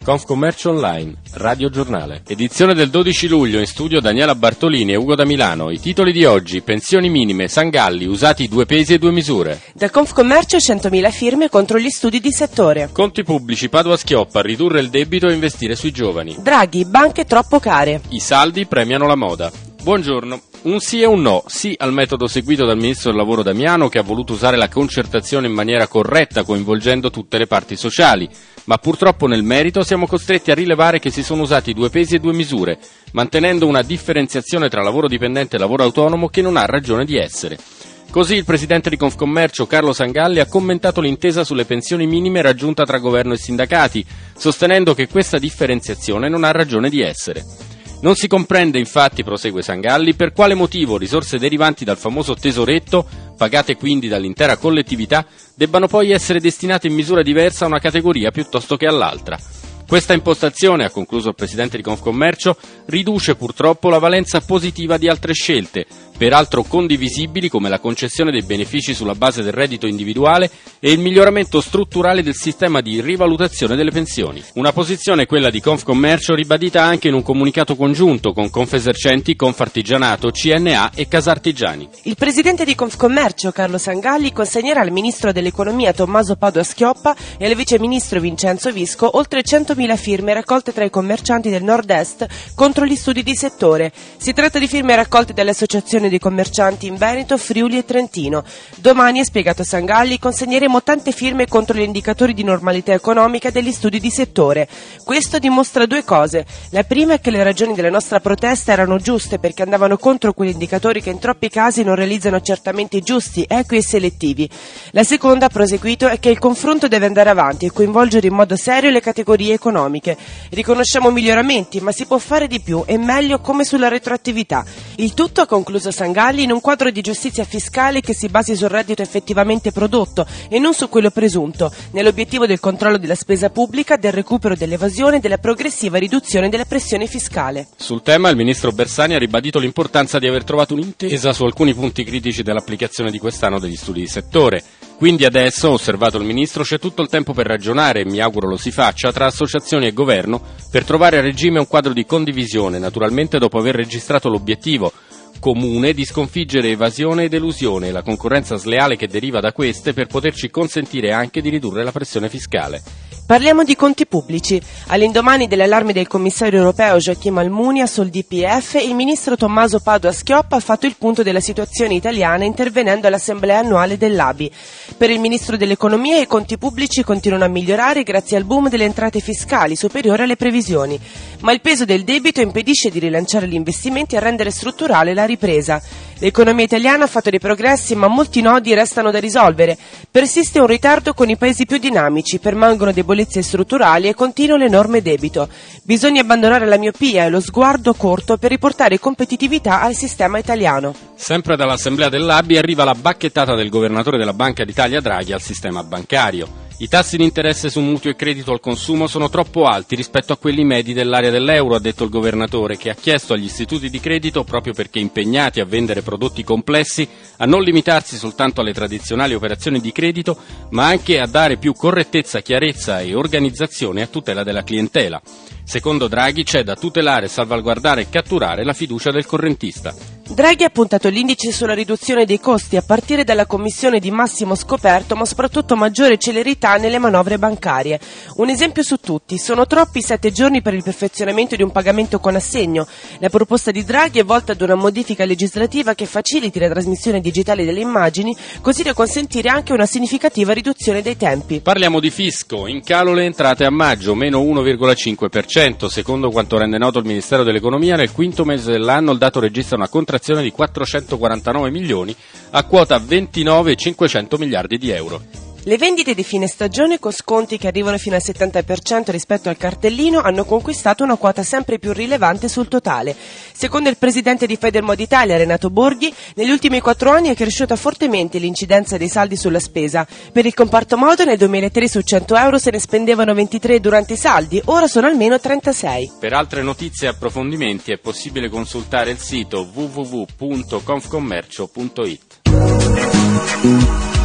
Confcommercio Online, Radio Giornale. Edizione del 12 luglio, in studio Daniela Bartolini e Ugo da Milano. I titoli di oggi: pensioni minime, Sangalli, usati 2 pesi e 2 misure. Da Confcommercio 100.000 firme contro gli studi di settore. Conti pubblici, Padoa-Schioppa, ridurre il debito e investire sui giovani. Draghi, banche troppo care. I saldi premiano la moda. Buongiorno. Un sì e un no. Sì al metodo seguito dal Ministro del Lavoro Damiano, che ha voluto usare la concertazione in maniera corretta, coinvolgendo tutte le parti sociali. Ma purtroppo nel merito siamo costretti a rilevare che si sono usati 2 pesi e 2 misure, mantenendo una differenziazione tra lavoro dipendente e lavoro autonomo che non ha ragione di essere. Così il presidente di Confcommercio, Carlo Sangalli, ha commentato l'intesa sulle pensioni minime raggiunta tra governo e sindacati, sostenendo che questa differenziazione non ha ragione di essere. Non si comprende infatti, prosegue Sangalli, per quale motivo risorse derivanti dal famoso tesoretto, pagate quindi dall'intera collettività, debbano poi essere destinate in misura diversa a una categoria piuttosto che all'altra. Questa impostazione, ha concluso il presidente di Confcommercio, riduce purtroppo la valenza positiva di altre scelte, peraltro condivisibili, come la concessione dei benefici sulla base del reddito individuale e il miglioramento strutturale del sistema di rivalutazione delle pensioni. Una posizione, quella di Confcommercio, ribadita anche in un comunicato congiunto con Confesercenti, Confartigianato, CNA e Casartigiani. Il presidente di Confcommercio, Carlo Sangalli, consegnerà al ministro dell'economia Tommaso Padoa-Schioppa e al viceministro Vincenzo Visco oltre 100.000 firme raccolte tra i commercianti del nord-est contro gli studi di settore. Si tratta di firme raccolte dalle associazioni dei commercianti in Veneto, Friuli e Trentino. Domani, ha spiegato Sangalli, consegneremo tante firme contro gli indicatori di normalità economica degli studi di settore. Questo dimostra 2 cose. La prima è che le ragioni della nostra protesta erano giuste, perché andavano contro quegli indicatori che in troppi casi non realizzano accertamenti giusti, equi e selettivi. La seconda, ha proseguito, è che il confronto deve andare avanti e coinvolgere in modo serio le categorie economiche. Riconosciamo miglioramenti, ma si può fare di più e meglio, come sulla retroattività. Il tutto, ha concluso Sangalli, in un quadro di giustizia fiscale che si basi sul reddito effettivamente prodotto e non su quello presunto, nell'obiettivo del controllo della spesa pubblica, del recupero dell'evasione e della progressiva riduzione della pressione fiscale. Sul tema il ministro Bersani ha ribadito l'importanza di aver trovato un'intesa su alcuni punti critici dell'applicazione di quest'anno degli studi di settore. Quindi adesso, ha osservato il ministro, c'è tutto il tempo per ragionare, e mi auguro lo si faccia, tra associazioni e governo per trovare a regime un quadro di condivisione, naturalmente dopo aver registrato l'obiettivo comune di sconfiggere evasione ed elusione e la concorrenza sleale che deriva da queste, per poterci consentire anche di ridurre la pressione fiscale. Parliamo di conti pubblici. All'indomani dell'allarme del commissario europeo Joachim Almunia sul DPEF, il ministro Tommaso Padoa-Schioppa ha fatto il punto della situazione italiana intervenendo all'assemblea annuale dell'ABI. Per il ministro dell'economia i conti pubblici continuano a migliorare grazie al boom delle entrate fiscali superiore alle previsioni, ma il peso del debito impedisce di rilanciare gli investimenti e a rendere strutturale la ripresa. L'economia italiana ha fatto dei progressi, ma molti nodi restano da risolvere. Persiste un ritardo con i paesi più dinamici, permangono debolezze strutturali e continua l'enorme debito. Bisogna abbandonare la miopia e lo sguardo corto per riportare competitività al sistema italiano. Sempre dall'assemblea dell'ABI arriva la bacchettata del governatore della Banca d'Italia Draghi al sistema bancario. I tassi di interesse su mutuo e credito al consumo sono troppo alti rispetto a quelli medi dell'area dell'euro, ha detto il governatore, che ha chiesto agli istituti di credito, proprio perché impegnati a vendere prodotti complessi, a non limitarsi soltanto alle tradizionali operazioni di credito, ma anche a dare più correttezza, chiarezza e organizzazione a tutela della clientela. Secondo Draghi c'è da tutelare, salvaguardare e catturare la fiducia del correntista. Draghi ha puntato l'indice sulla riduzione dei costi a partire dalla commissione di massimo scoperto, ma soprattutto maggiore celerità nelle manovre bancarie. Un esempio su tutti: sono troppi 7 giorni per il perfezionamento di un pagamento con assegno. La proposta di Draghi è volta ad una modifica legislativa che faciliti la trasmissione digitale delle immagini, così da consentire anche una significativa riduzione dei tempi. Parliamo di fisco. In calo le entrate a maggio, meno 1,5%. Secondo quanto rende noto il Ministero dell'Economia, nel quinto mese dell'anno il dato registra una contrazione di 449 milioni a quota 29,500 miliardi di euro. Le vendite di fine stagione, con sconti che arrivano fino al 70% rispetto al cartellino, hanno conquistato una quota sempre più rilevante sul totale. Secondo il presidente di Federmode Italia, Renato Borghi, negli ultimi 4 anni è cresciuta fortemente l'incidenza dei saldi sulla spesa. Per il comparto moda nel 2003 su 100 euro se ne spendevano 23 durante i saldi, ora sono almeno 36. Per altre notizie e approfondimenti è possibile consultare il sito www.confcommercio.it.